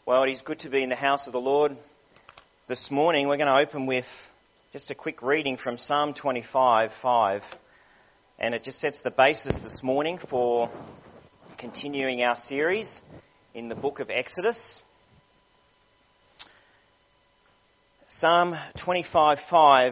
Well, it is good to be in the house of the Lord. This morning we're going to open with just a quick reading from Psalm 25:5, and it just sets the basis this morning for continuing our series in the book of Exodus. Psalm 25:5,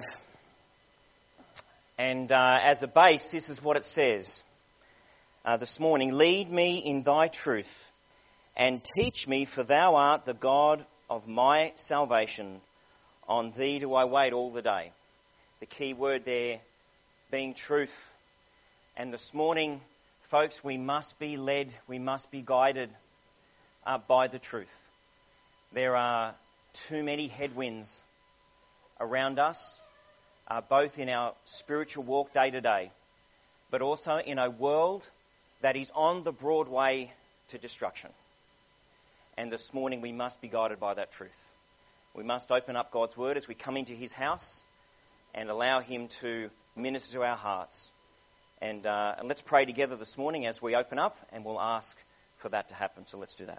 and as a base, this is what it says this morning: "Lead me in thy truth, and teach me, for thou art the God of my salvation. On thee do I wait all the day." The key word there being truth. And this morning, folks, we must be led, we must be guided by the truth. There are too many headwinds around us, both in our spiritual walk day to day, but also in a world that is on the broad way to destruction. And this morning we must be guided by that truth. We must open up God's Word as we come into His house and allow Him to minister to our hearts. And let's pray together this morning as we open up, and we'll ask for that to happen. So let's do that.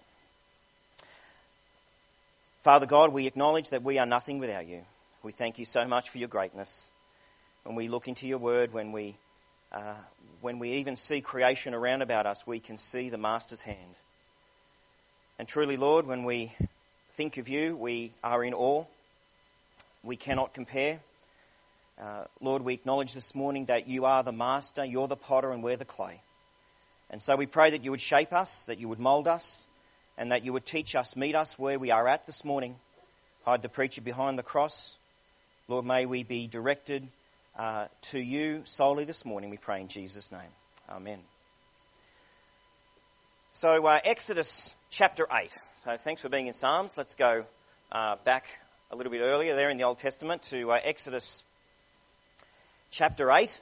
Father God, we acknowledge that we are nothing without you. We thank you so much for your greatness. When we look into your Word, when we even see creation around about us, we can see the Master's hand. And truly, Lord, when we think of you, we are in awe. We cannot compare. Lord, we acknowledge this morning that you are the master, you're the potter, and we're the clay. And so we pray that you would shape us, that you would mould us, and that you would teach us, meet us where we are at this morning. Hide the preacher behind the cross. Lord, may we be directed to you solely this morning, we pray in Jesus' name. Amen. So Exodus chapter 8. So thanks for being in Psalms. Let's go back a little bit earlier there in the Old Testament to Exodus chapter 8.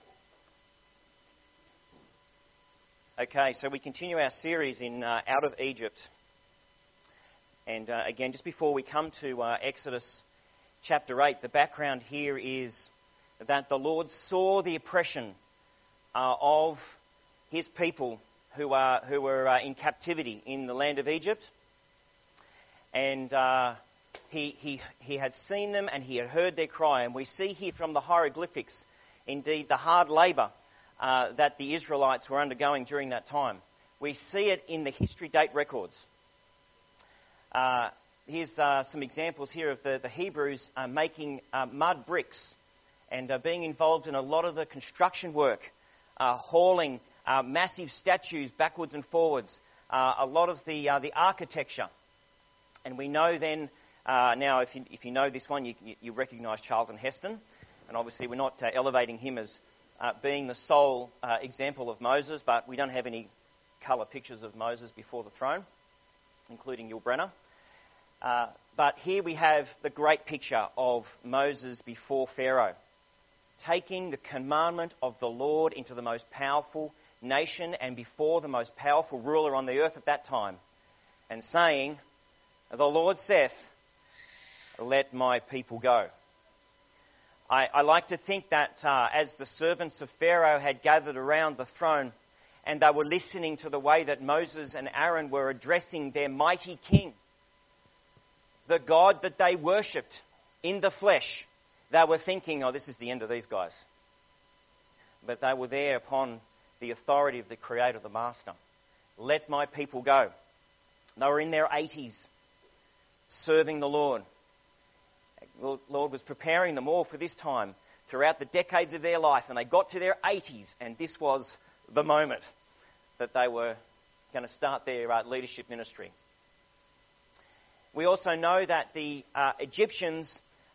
Okay, so we continue our series in Out of Egypt. And again, just before we come to Exodus chapter 8, the background here is that the Lord saw the oppression of his people who were in captivity in the land of Egypt. And he had seen them and he had heard their cry. And we see here from the hieroglyphics, indeed, the hard labour that the Israelites were undergoing during that time. We see it in the history date records. Here's some examples here of the Hebrews making mud bricks and being involved in a lot of the construction work, hauling massive statues backwards and forwards, a lot of the architecture. And we know then, now if you know this one, you recognise Charlton Heston. And obviously we're not elevating him as being the sole example of Moses, but we don't have any colour pictures of Moses before the throne, including Yul Brynner. But here we have the great picture of Moses before Pharaoh, taking the commandment of the Lord into the most powerful nation and before the most powerful ruler on the earth at that time, and saying, "The Lord saith, let my people go." I like to think that as the servants of Pharaoh had gathered around the throne and they were listening to the way that Moses and Aaron were addressing their mighty king, the God that they worshipped in the flesh, they were thinking, "Oh, this is the end of these guys." But they were there upon the authority of the Creator, the Master. Let my people go. They were in their 80s, serving the Lord. The Lord was preparing them all for this time throughout the decades of their life, and they got to their 80s, and this was the moment that they were going to start their leadership ministry. We also know that the Egyptian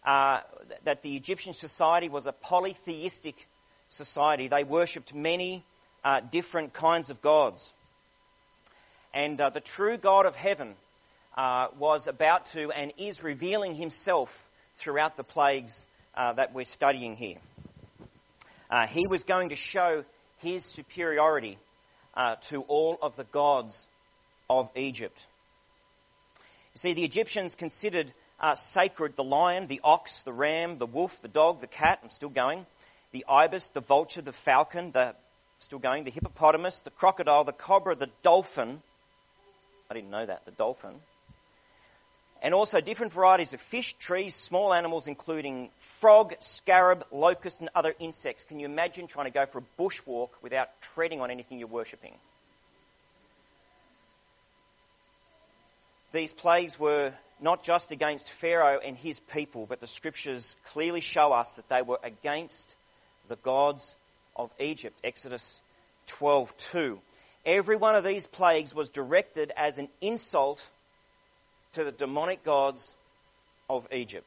society was a polytheistic society. They worshipped many different kinds of gods. And the true God of heaven was about to and is revealing himself throughout the plagues that we're studying here. He was going to show his superiority to all of the gods of Egypt. You see, the Egyptians considered sacred the lion, the ox, the ram, the wolf, the dog, the cat, I'm still going, the ibis, the vulture, the falcon, the hippopotamus, the crocodile, the cobra, the dolphin. I didn't know that, the dolphin. and also different varieties of fish, trees, small animals, including frog, scarab, locust, and other insects. Can you imagine trying to go for a bushwalk without treading on anything you're worshipping? These plagues were not just against Pharaoh and his people, but the scriptures clearly show us that they were against the gods of Egypt. Exodus 12:2. Every one of these plagues was directed as an insult to the demonic gods of Egypt.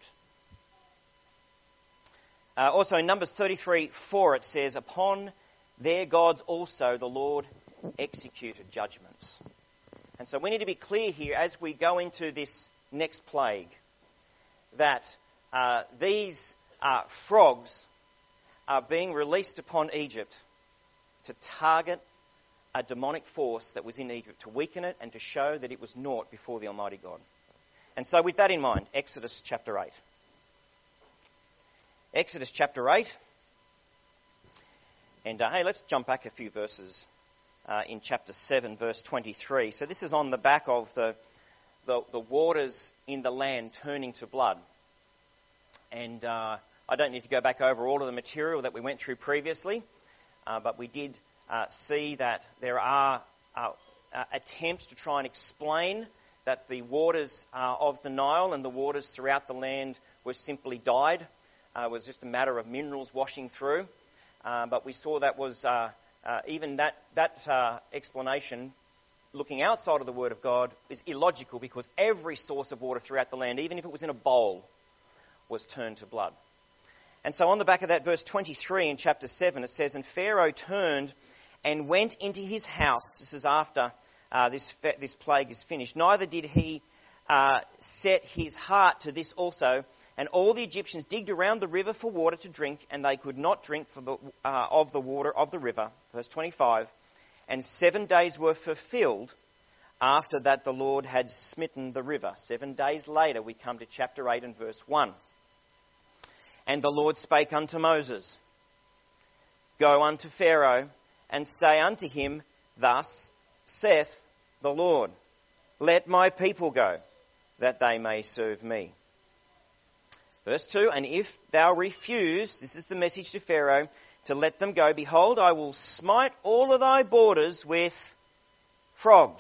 Also in Numbers 33:4 it says, "Upon their gods also the Lord executed judgments." And so we need to be clear here as we go into this next plague that these frogs are being released upon Egypt to target a demonic force that was in Egypt, to weaken it and to show that it was naught before the Almighty God. And so with that in mind, Exodus chapter 8. Exodus chapter 8. And hey, let's jump back a few verses in chapter 7, verse 23. So this is on the back of the waters in the land turning to blood. And I don't need to go back over all of the material that we went through previously, but we did see that there are attempts to try and explain that the waters of the Nile and the waters throughout the land were simply dyed. It was just a matter of minerals washing through. But we saw that was even that explanation, looking outside of the Word of God, is illogical because every source of water throughout the land, even if it was in a bowl, was turned to blood. And so on the back of that, verse 23 in chapter 7, it says, "And Pharaoh turned and went into his house." This is after this plague is finished. "Neither did he set his heart to this also. And all the Egyptians digged around the river for water to drink, and they could not drink of the water of the river." Verse 25. "And 7 days were fulfilled after that the Lord had smitten the river." 7 days later, we come to chapter 8 and verse 1. "And the Lord spake unto Moses, Go unto Pharaoh, and say unto him, Thus saith the Lord, Let my people go, that they may serve me. Verse 2, "And if thou refuse," this is the message to Pharaoh, "to let them go, behold, I will smite all of thy borders with frogs."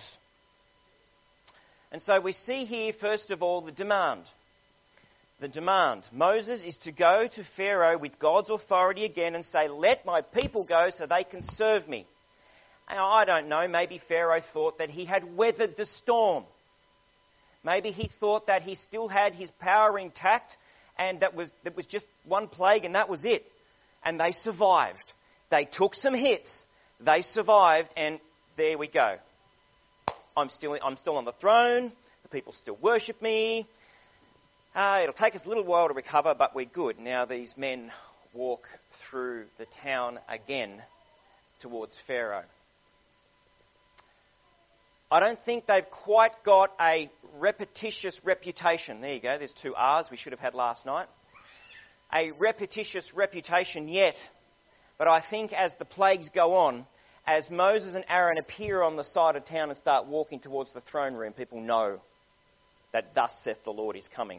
And so we see here, first of all, the demand. The demand. Moses is to go to Pharaoh with God's authority again and say, "Let my people go so they can serve me." Now, I don't know, maybe Pharaoh thought that he had weathered the storm. Maybe he thought that he still had his power intact, and that was just one plague and that was it. And they survived. They took some hits. They survived, and there we go. I'm still on the throne. The people still worship me. It'll take us a little while to recover, but we're good. Now these men walk through the town again towards Pharaoh. I don't think they've quite got a repetitious reputation. There you go, there's 2 R's we should have had last night. A repetitious reputation yet. But I think as the plagues go on, as Moses and Aaron appear on the side of town and start walking towards the throne room, people know that thus saith the Lord is coming.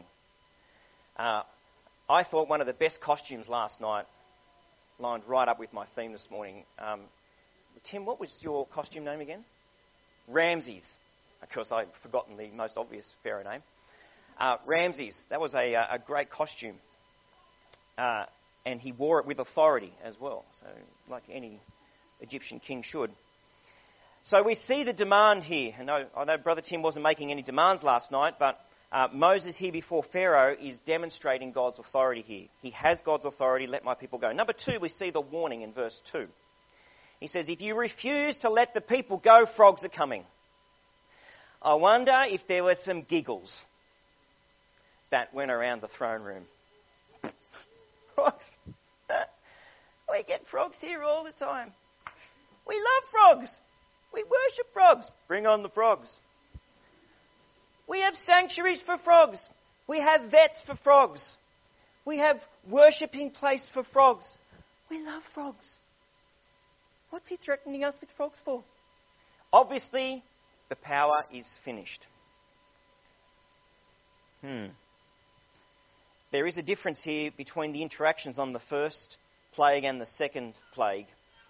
I thought one of the best costumes last night lined right up with my theme this morning. Tim, what was your costume name again? Ramses. Of course, I've forgotten the most obvious Pharaoh name. Ramses. That was a great costume. And he wore it with authority as well. So, like any Egyptian king should. So we see the demand here. And I know Brother Tim wasn't making any demands last night, but Moses here before Pharaoh is demonstrating God's authority here. He has God's authority, let my people go. Number 2, we see the warning in verse 2. He says, "If you refuse to let the people go, frogs are coming." I wonder if there were some giggles that went around the throne room. Frogs. We get frogs here all the time. We love frogs. We worship frogs. Bring on the frogs. We have sanctuaries for frogs. We have vets for frogs. We have worshipping place for frogs. We love frogs. What's he threatening us with frogs for? Obviously, the power is finished. There is a difference here between the interactions on the first plague and the second plague.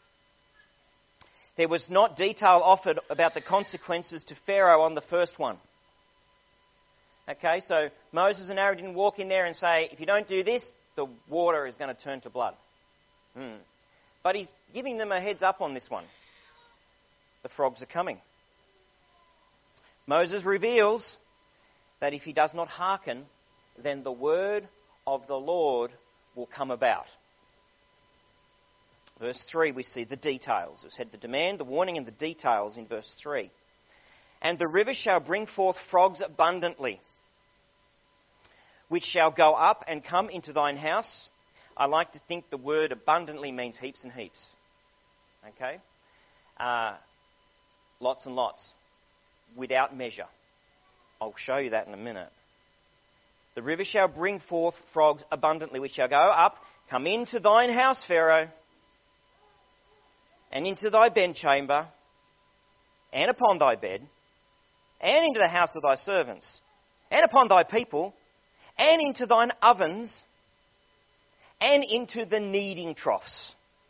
There was not detail offered about the consequences to Pharaoh on the first one. Okay, so Moses and Aaron didn't walk in there and say, if you don't do this, the water is going to turn to blood. But he's giving them a heads up on this one. The frogs are coming. Moses reveals that if he does not hearken, then the word of the Lord will come about. Verse 3, we see the details. We said the demand, the warning, and the details in verse 3. And the river shall bring forth frogs abundantly, which shall go up and come into thine house. I like to think the word abundantly means heaps and heaps. Okay? Lots and lots. Without measure. I'll show you that in a minute. The river shall bring forth frogs abundantly, which shall go up, come into thine house, Pharaoh, and into thy bedchamber, and upon thy bed, and into the house of thy servants, and upon thy people, and into thine ovens, and into the kneading troughs.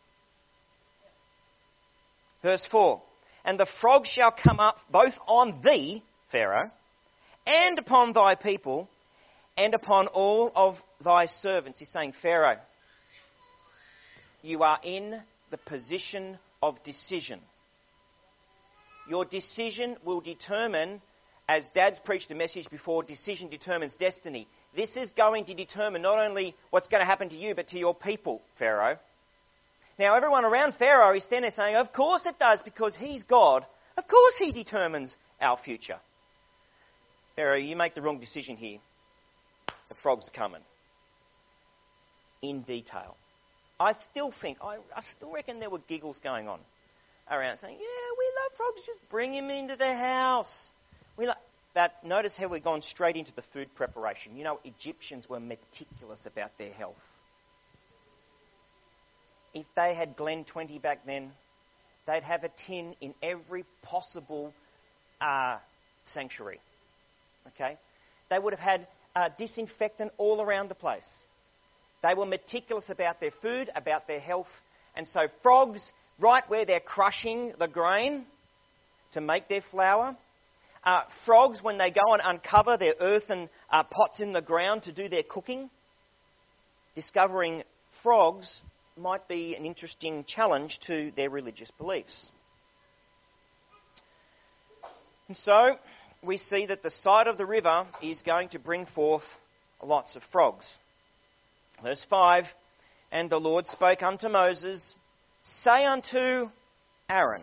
Verse 4, and the frogs shall come up both on thee, Pharaoh, and upon thy people, and upon all of thy servants. He's saying, Pharaoh, you are in the position of decision. Your decision will determine, as Dad's preached a message before, decision determines destiny. This is going to determine not only what's going to happen to you, but to your people, Pharaoh. Now, everyone around Pharaoh is standing there saying, of course it does, because he's God. Of course he determines our future. Pharaoh, you make the wrong decision here. The frogs are coming. In detail. I still reckon there were giggles going on around saying, yeah, we love frogs, just bring him into the house. But notice how we've gone straight into the food preparation. You know, Egyptians were meticulous about their health. If they had Glen 20 back then, they'd have a tin in every possible sanctuary. Okay? They would have had disinfectant all around the place. They were meticulous about their food, about their health. And so frogs, right where they're crushing the grain to make their flour. Frogs, when they go and uncover their earthen pots in the ground to do their cooking. Discovering frogs might be an interesting challenge to their religious beliefs. And so, we see that the side of the river is going to bring forth lots of frogs. Verse 5, and the Lord spoke unto Moses, say unto Aaron,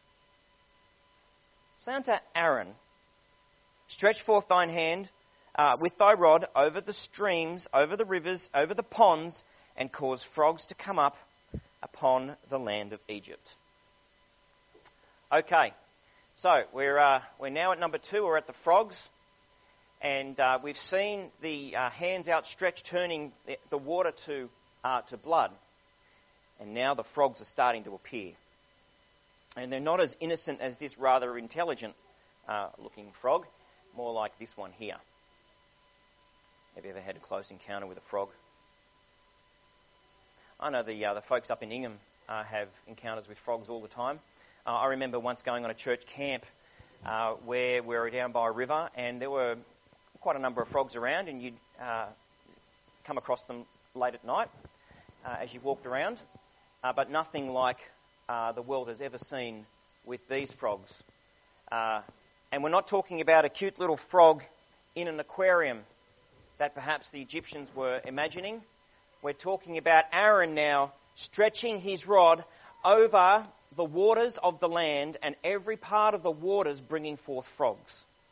stretch forth thine hand with thy rod over the streams, over the rivers, over the ponds, and cause frogs to come up upon the land of Egypt. Okay, so we're now at number 2. We're at the frogs, and we've seen the hands outstretched, turning the water to blood, and now the frogs are starting to appear, and they're not as innocent as this rather intelligent looking frog, more like this one here. Have you ever had a close encounter with a frog? I know the folks up in Ingham have encounters with frogs all the time. I remember once going on a church camp where we were down by a river, and there were quite a number of frogs around, and you'd come across them late at night as you walked around, but nothing like the world has ever seen with these frogs. And we're not talking about a cute little frog in an aquarium that perhaps the Egyptians were imagining. We're talking about Aaron now stretching his rod over the waters of the land, and every part of the waters bringing forth frogs.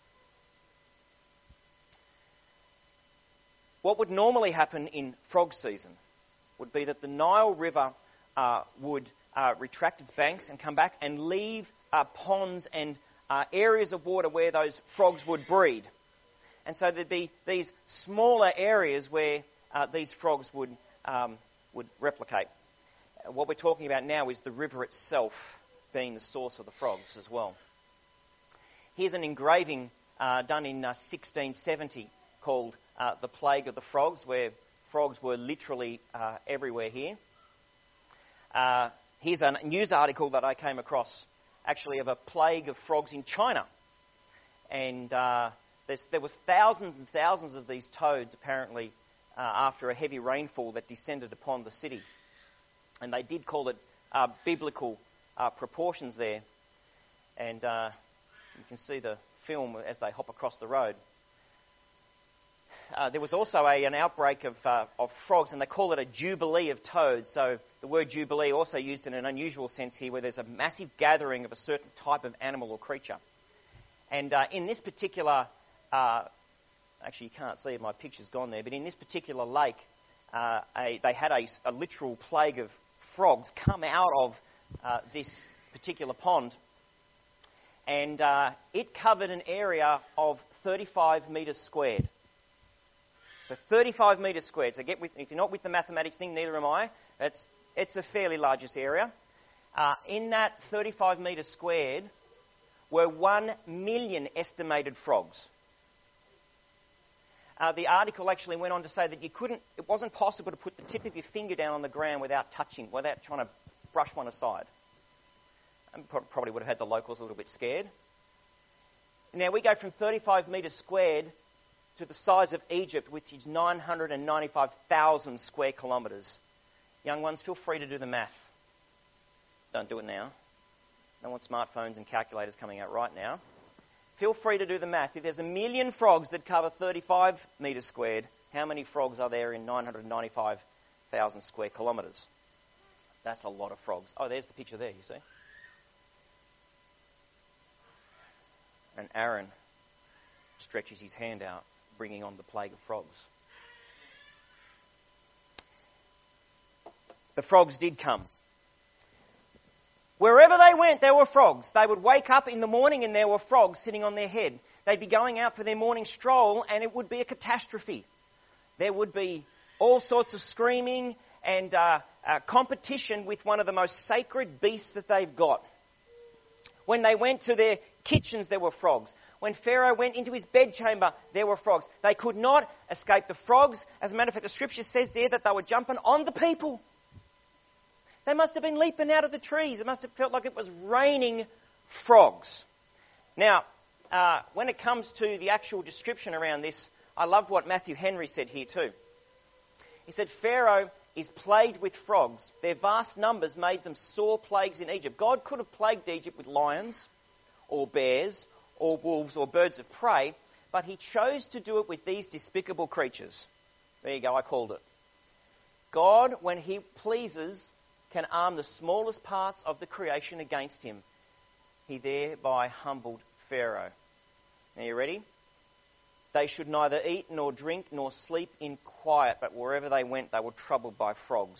What would normally happen in frog season would be that the Nile River would retract its banks and come back and leave ponds and areas of water where those frogs would breed. And so there'd be these smaller areas where these frogs would replicate. What we're talking about now is the river itself being the source of the frogs as well. Here's an engraving done in 1670 called the Plague of the Frogs, where frogs were literally everywhere here. Here's a news article that I came across, actually, of a plague of frogs in China. And there was thousands and thousands of these toads, apparently, after a heavy rainfall that descended upon the city. And they did call it biblical proportions there. And you can see the film as they hop across the road. There was also an outbreak of frogs, and they call it a jubilee of toads. So the word jubilee also used in an unusual sense here, where there's a massive gathering of a certain type of animal or creature. And in this particular, actually you can't see it, my picture's gone there, but in this particular lake, they had a literal plague of frogs come out of this particular pond. And it covered an area of 35 metres squared. So 35 metres squared. So if you're not with the mathematics thing, neither am I. It's a fairly largest area. In that 35 metres squared were 1 million estimated frogs. The article actually went on to say that it wasn't possible to put the tip of your finger down on the ground without trying to brush one aside. And probably would have had the locals a little bit scared. Now we go from 35 metres squared to the size of Egypt, which is 995,000 square kilometres. Young ones, feel free to do the math. Don't do it now. Don't want smartphones and calculators coming out right now. Feel free to do the math. If there's 1 million frogs that cover 35 metres squared, how many frogs are there in 995,000 square kilometres? That's a lot of frogs. Oh, there's the picture there, you see. And Aaron stretches his hand out, bringing on the plague of frogs. The frogs did come. Wherever they went, there were frogs. They would wake up in the morning and there were frogs sitting on their head. They'd be going out for their morning stroll and it would be a catastrophe. There would be all sorts of screaming and competition with one of the most sacred beasts that they've got. When they went to their kitchens, there were frogs. When Pharaoh went into his bedchamber, there were frogs. They could not escape the frogs. As a matter of fact, the scripture says there that they were jumping on the people. They must have been leaping out of the trees. It must have felt like it was raining frogs. Now, when it comes to the actual description around this, I love what Matthew Henry said here too. He said, Pharaoh is plagued with frogs. Their vast numbers made them sore plagues in Egypt. God could have plagued Egypt with lions or bears or wolves or birds of prey, but he chose to do it with these despicable creatures. There you go, I called it. God, when he pleases, can arm the smallest parts of the creation against him. He thereby humbled Pharaoh. Now you ready? They should neither eat nor drink nor sleep in quiet, but wherever they went they were troubled by frogs.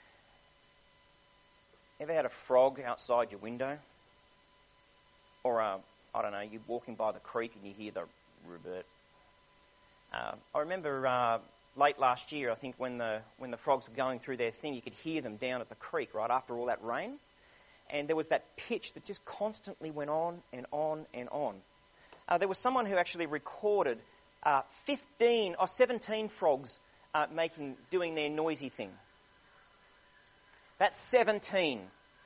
Ever had a frog outside your window? Or, I don't know, you're walking by the creek and you hear the ribbit. I remember late last year, I think, when the frogs were going through their thing, you could hear them down at the creek right after all that rain. And there was that pitch that just constantly went on and on and on. There was someone who actually recorded 17 frogs doing their noisy thing. That's 17.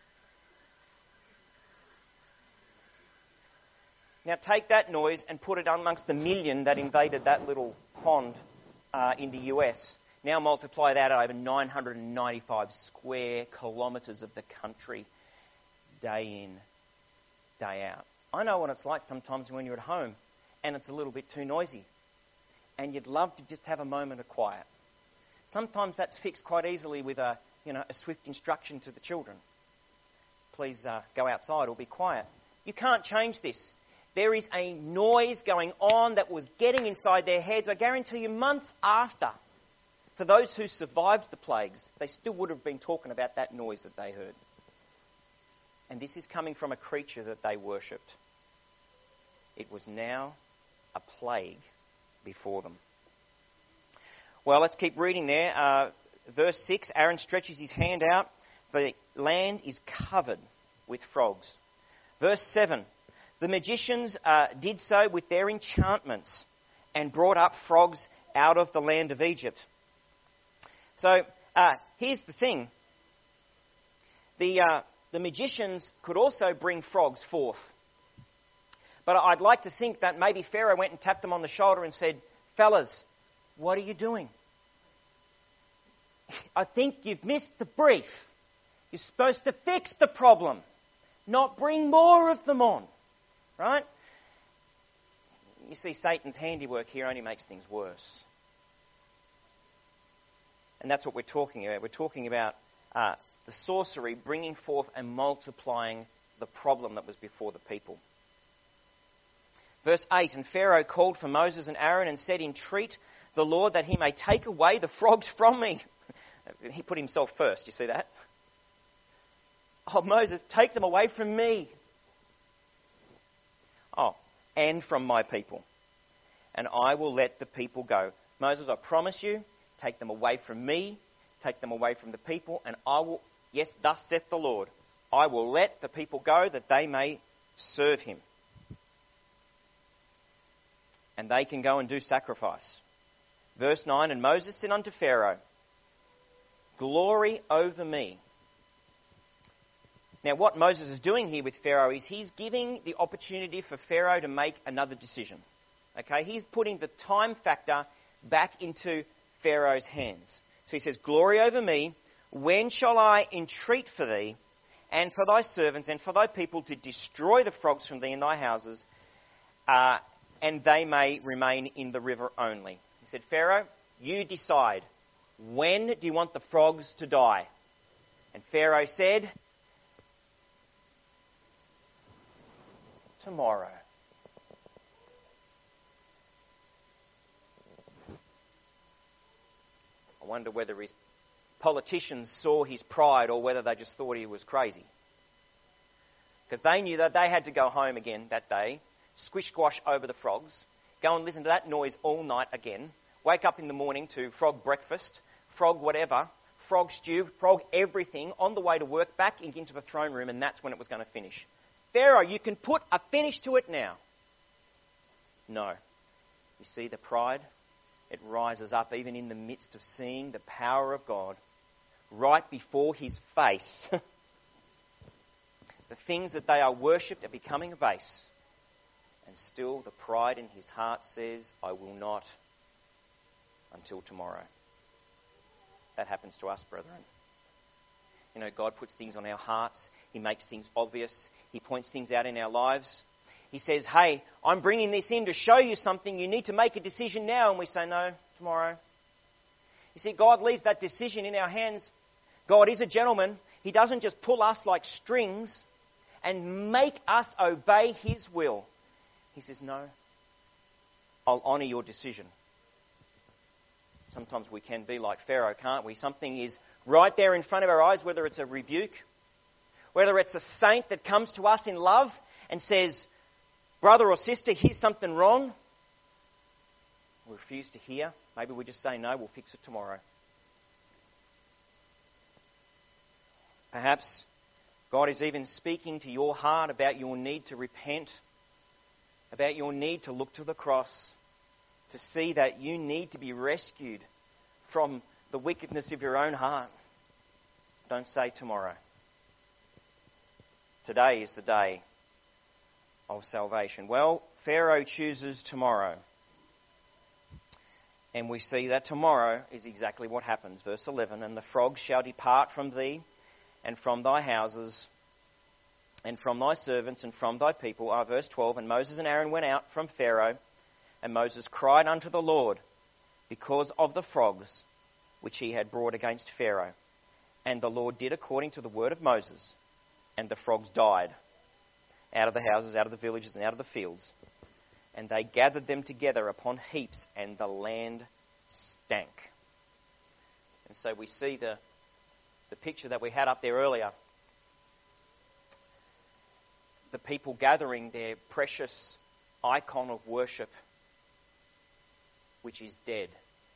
Now take that noise and put it amongst the million that invaded that little pond in the US. Now multiply that over 995 square kilometres of the country, day in, day out. I know what it's like sometimes when you're at home and it's a little bit too noisy and you'd love to just have a moment of quiet. Sometimes that's fixed quite easily with a swift instruction to the children. Please go outside or be quiet. You can't change this. There is a noise going on that was getting inside their heads. I guarantee you months after, for those who survived the plagues, they still would have been talking about that noise that they heard. And this is coming from a creature that they worshipped. It was now a plague before them. Well, let's keep reading there. Verse 6, Aaron stretches his hand out. The land is covered with frogs. Verse 7, the magicians did so with their enchantments, and brought up frogs out of the land of Egypt. So here's the thing. The magicians could also bring frogs forth. But I'd like to think that maybe Pharaoh went and tapped them on the shoulder and said, "Fellas, what are you doing? I think you've missed the brief. You're supposed to fix the problem, not bring more of them on." Right? You see, Satan's handiwork here only makes things worse. And that's what we're talking about. We're talking about the sorcery bringing forth and multiplying the problem that was before the people. Verse 8, "And Pharaoh called for Moses and Aaron and said, 'Entreat the Lord that he may take away the frogs from me.'" He put himself first, you see that? "Oh, Moses, take them away from me. Oh, and from my people. And I will let the people go." Moses, I promise you, take them away from me, take them away from the people, and I will, yes, thus saith the Lord, I will let the people go that they may serve him. And they can go and do sacrifice. Verse 9, "And Moses said unto Pharaoh, Glory over me." Now what Moses is doing here with Pharaoh is he's giving the opportunity for Pharaoh to make another decision. Okay, he's putting the time factor back into Pharaoh's hands. So he says, "Glory over me, when shall I entreat for thee, and for thy servants, and for thy people, to destroy the frogs from thee in thy houses, and they may remain in the river only?" He said, "Pharaoh, you decide. When do you want the frogs to die?" And Pharaoh said, "Tomorrow." I wonder whether his politicians saw his pride or whether they just thought he was crazy. Because they knew that they had to go home again that day, squish-squash over the frogs, go and listen to that noise all night again, wake up in the morning to frog breakfast, frog whatever, frog stew, frog everything, on the way to work, back into the throne room, and that's when it was going to finish. "Pharaoh, you can put a finish to it now." No. You see the pride? It rises up even in the midst of seeing the power of God right before his face. The things that they are worshipped are becoming base. And still the pride in his heart says, "I will not until tomorrow." That happens to us, brethren. You know, God puts things on our hearts. He makes things obvious. He points things out in our lives. He says, "Hey, I'm bringing this in to show you something. You need to make a decision now." And we say, "No, tomorrow." You see, God leaves that decision in our hands. God is a gentleman. He doesn't just pull us like strings and make us obey his will. He says, "No, I'll honour your decision." Sometimes we can be like Pharaoh, can't we? Something is right there in front of our eyes, whether it's a rebuke, whether it's a saint that comes to us in love and says, "Brother or sister, here's something wrong." We refuse to hear. Maybe we just say, "No, we'll fix it tomorrow." Perhaps God is even speaking to your heart about your need to repent, about your need to look to the cross, to see that you need to be rescued from the wickedness of your own heart. Don't say tomorrow. Today is the day of salvation. Well, Pharaoh chooses tomorrow. And we see that tomorrow is exactly what happens. Verse 11, "And the frogs shall depart from thee, and from thy houses, and from thy servants, and from thy people." Verse 12, "And Moses and Aaron went out from Pharaoh, and Moses cried unto the Lord because of the frogs which he had brought against Pharaoh. And the Lord did according to the word of Moses, and the frogs died out of the houses, out of the villages, and out of the fields. And they gathered them together upon heaps, and the land stank." And so we see the picture that we had up there earlier. The people gathering their precious icon of worship, which is dead,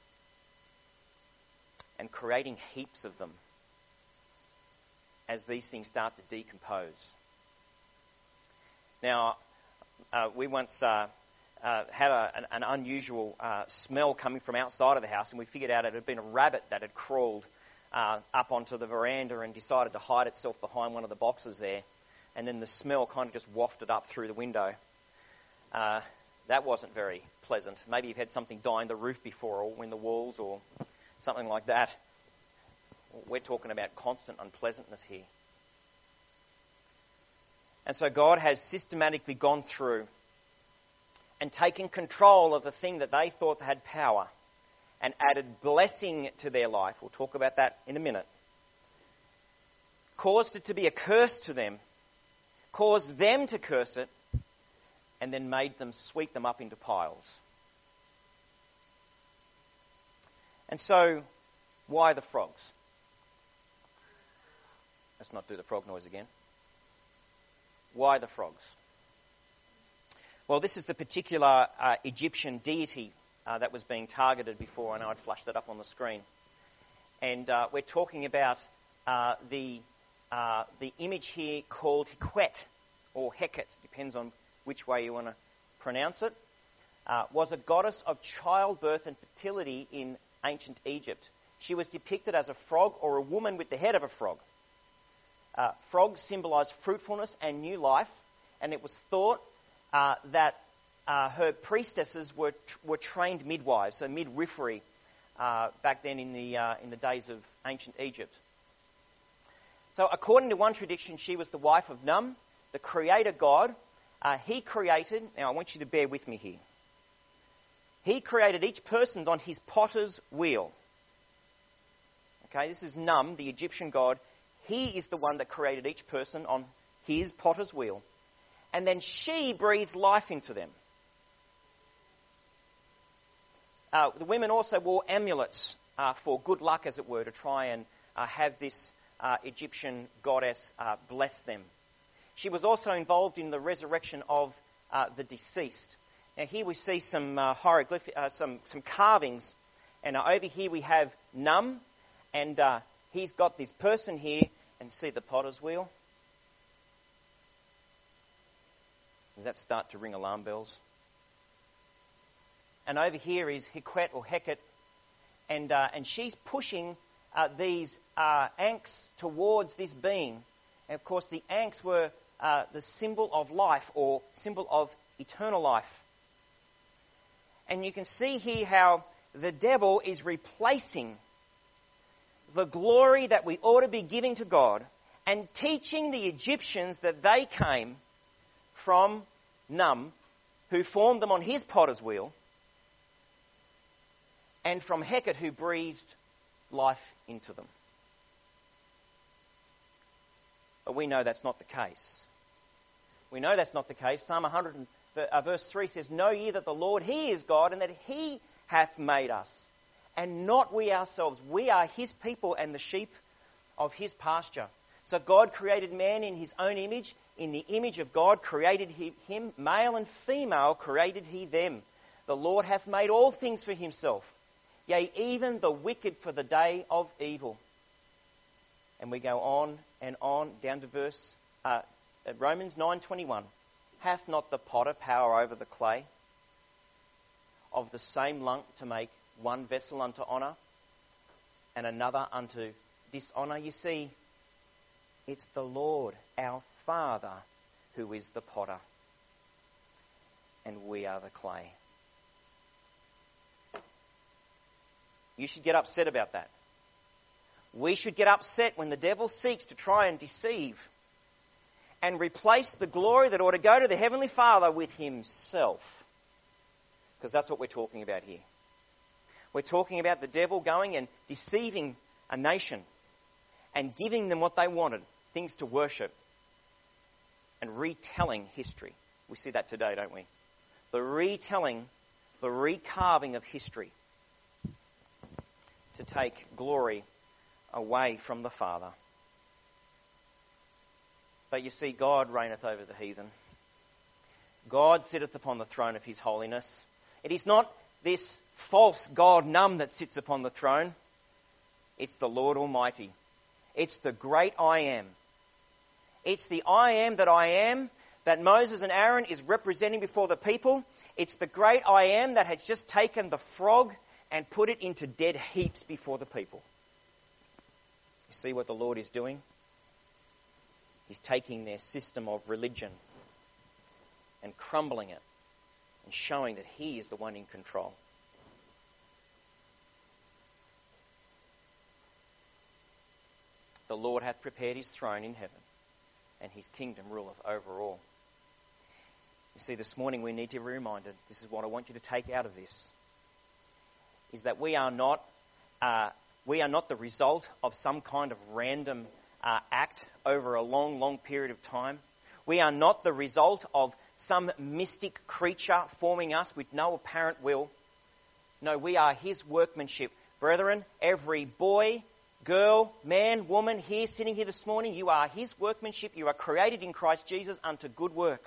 and creating heaps of them as these things start to decompose. Now, we once had an unusual smell coming from outside of the house, and we figured out it had been a rabbit that had crawled up onto the veranda and decided to hide itself behind one of the boxes there. And then the smell kind of just wafted up through the window. That wasn't very pleasant. Maybe you've had something die in the roof before, or in the walls, or something like that. We're talking about constant unpleasantness here. And so God has systematically gone through and taken control of the thing that they thought had power and added blessing to their life. We'll talk about that in a minute. Caused it to be a curse to them, caused them to curse it, and then made them sweep them up into piles. And so, why the frogs? Let's not do the frog noise again. Why the frogs? Well, this is the particular Egyptian deity that was being targeted before, and I'd flashed that up on the screen. And we're talking about the image here called Hequet, or Heket, depends on which way you want to pronounce it, was a goddess of childbirth and fertility in ancient Egypt. She was depicted as a frog or a woman with the head of a frog. Frogs symbolised fruitfulness and new life, and it was thought that her priestesses were trained midwives, so midwifery, back then in the days of ancient Egypt. So according to one tradition, she was the wife of Num, the creator god. He created, now I want you to bear with me here. He created each person on his potter's wheel. Okay, this is Num, the Egyptian god. He is the one that created each person on his potter's wheel. And then she breathed life into them. The women also wore amulets for good luck, as it were, to try and have this Egyptian goddess bless them. She was also involved in the resurrection of the deceased. Now here we see some some carvings, and over here we have Num, and he's got this person here, and see the potter's wheel? Does that start to ring alarm bells? And over here is Hequet or Heket, and she's pushing these ankhs towards this being. And of course, the ankhs were the symbol of life, or symbol of eternal life. And you can see here how the devil is replacing the glory that we ought to be giving to God and teaching the Egyptians that they came from Num, who formed them on his potter's wheel, and from Heket, who breathed life into them. But we know that's not the case. We know that's not the case. Psalm 100, verse 3 says, "Know ye that the Lord, He is God, and that He hath made us, and not we ourselves. We are His people and the sheep of His pasture." So God created man in His own image. In the image of God created him, male and female created He them. The Lord hath made all things for Himself, yea, even the wicked for the day of evil. And we go on and on down to verse Romans 9:21. Hath not the potter power over the clay, of the same lump to make one vessel unto honour and another unto dishonour? You see, it's the Lord, our Father, who is the potter, and we are the clay. You should get upset about that. We should get upset when the devil seeks to try and deceive and replace the glory that ought to go to the Heavenly Father with Himself. Because that's what we're talking about here. We're talking about the devil going and deceiving a nation and giving them what they wanted, things to worship, and retelling history. We see that today, don't we? The retelling, the recarving of history to take glory away from the Father. But you see, God reigneth over the heathen. God sitteth upon the throne of His holiness. It is not this false god Num that sits upon the throne. It's the Lord Almighty. It's the great I Am. It's the I Am that Moses and Aaron is representing before the people. It's the great I Am that has just taken the frog and put it into dead heaps before the people. You see what the Lord is doing? He's taking their system of religion and crumbling it and showing that He is the one in control. The Lord hath prepared His throne in heaven, and His kingdom ruleth over all. You see, this morning we need to be reminded, this is what I want you to take out of this, is that we are not the result of some kind of random act over a long, long period of time. We are not the result of some mystic creature forming us with no apparent will. No, we are His workmanship. Brethren, every boy, girl, man, woman here, sitting here this morning, you are His workmanship. You are created in Christ Jesus unto good works,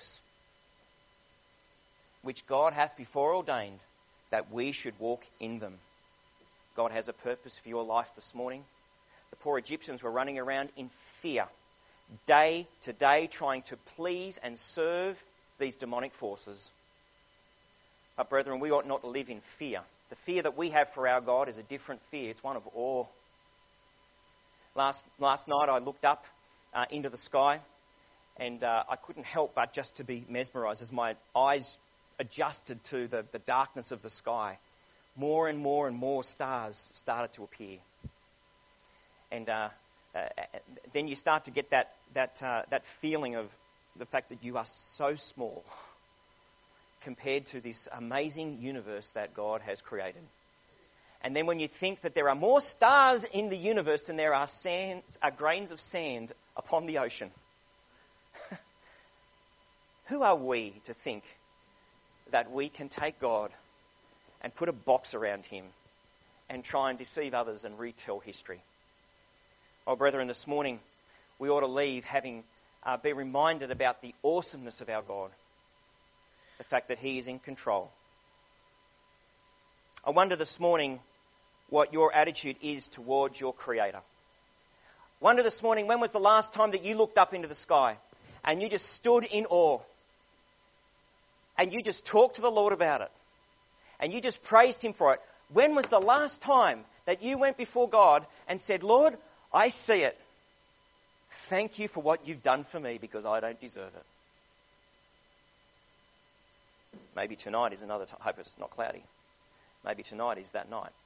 which God hath before ordained that we should walk in them. God has a purpose for your life this morning. The poor Egyptians were running around in fear, day to day, trying to please and serve these demonic forces. But brethren, we ought not to live in fear. The fear that we have for our God is a different fear. It's one of awe. Last night I looked up into the sky, and I couldn't help but just to be mesmerised as my eyes adjusted to the darkness of the sky. More and more and more stars started to appear. And then you start to get that feeling of the fact that you are so small compared to this amazing universe that God has created. And then when you think that there are more stars in the universe than there are grains of sand upon the ocean, who are we to think that we can take God and put a box around Him and try and deceive others and retell history? Oh, brethren, this morning we ought to leave having be reminded about the awesomeness of our God, the fact that He is in control. I wonder this morning what your attitude is towards your Creator. I wonder this morning, when was the last time that you looked up into the sky and you just stood in awe and you just talked to the Lord about it and you just praised Him for it? When was the last time that you went before God and said, Lord, I see it. Thank you for what you've done for me because I don't deserve it. Maybe tonight is another time. I hope it's not cloudy. Maybe tonight is that night.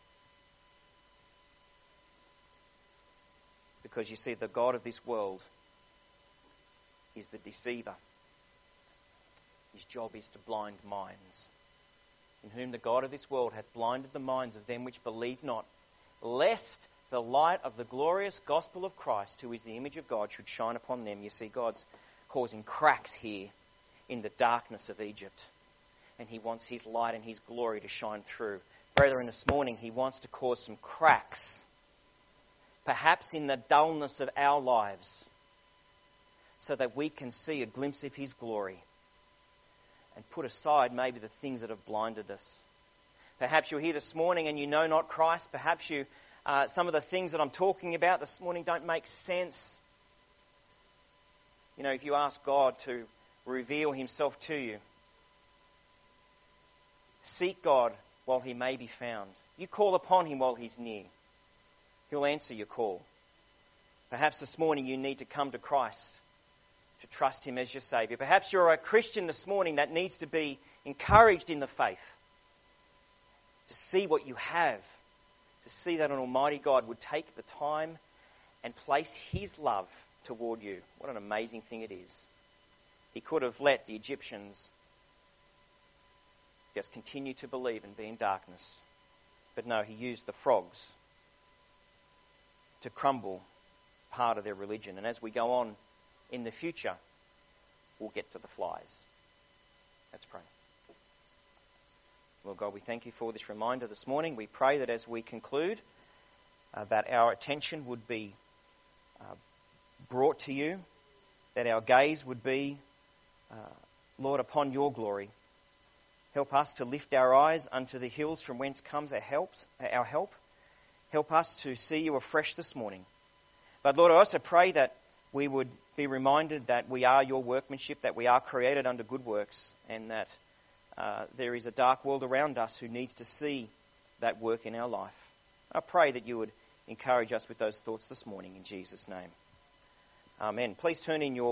Because you see, the God of this world is the deceiver. His job is to blind minds. In whom the God of this world hath blinded the minds of them which believe not, lest the light of the glorious gospel of Christ, who is the image of God, should shine upon them. You see, God's causing cracks here in the darkness of Egypt. And He wants His light and His glory to shine through. Brethren, this morning He wants to cause some cracks, perhaps in the dullness of our lives, so that we can see a glimpse of His glory and put aside maybe the things that have blinded us. Perhaps you're here this morning and you know not Christ. Perhaps some of the things that I'm talking about this morning don't make sense. You know, if you ask God to reveal Himself to you, seek God while He may be found. You call upon Him while He's near. He'll answer your call. Perhaps this morning you need to come to Christ, to trust Him as your Saviour. Perhaps you're a Christian this morning that needs to be encouraged in the faith, to see what you have, to see that an Almighty God would take the time and place His love toward you. What an amazing thing it is. He could have let the Egyptians just continue to believe and be in darkness. But no, He used the frogs to crumble part of their religion. And as we go on in the future, we'll get to the flies. Let's pray. Lord God, we thank You for this reminder this morning. We pray that as we conclude, that our attention would be brought to You, that our gaze would be, Lord, upon Your glory. Help us to lift our eyes unto the hills from whence comes our help. Help us to see You afresh this morning. But Lord, I also pray that we would be reminded that we are Your workmanship, that we are created under good works, and that there is a dark world around us who needs to see that work in our life. I pray that you would encourage us with those thoughts this morning in Jesus' name. Amen. Please turn in your